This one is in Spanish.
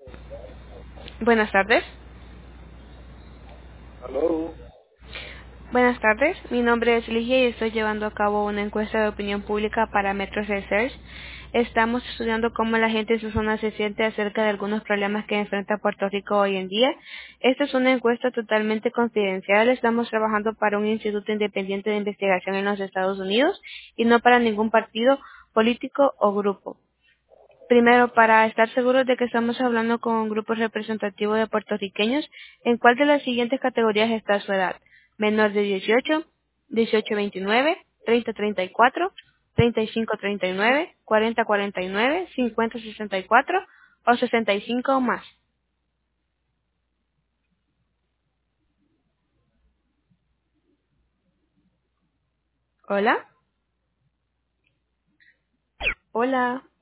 Buenas tardes. Aló. Buenas tardes. Mi nombre es Ligia y estoy llevando a cabo una encuesta de opinión pública para Metro Research. Estamos estudiando cómo la gente en su zona se siente acerca de algunos problemas que enfrenta Puerto Rico hoy en día. Esta es una encuesta totalmente confidencial. Estamos trabajando para un instituto independiente de investigación en los Estados Unidos y no para ningún partido político o grupo. Primero, para estar seguros de que estamos hablando con un grupo representativo de puertorriqueños, ¿en cuál de las siguientes categorías está su edad? Menor de 18, 18-29, 30-34, 35-39, 40-49, 50-64 o 65 o más. Hola. Hola.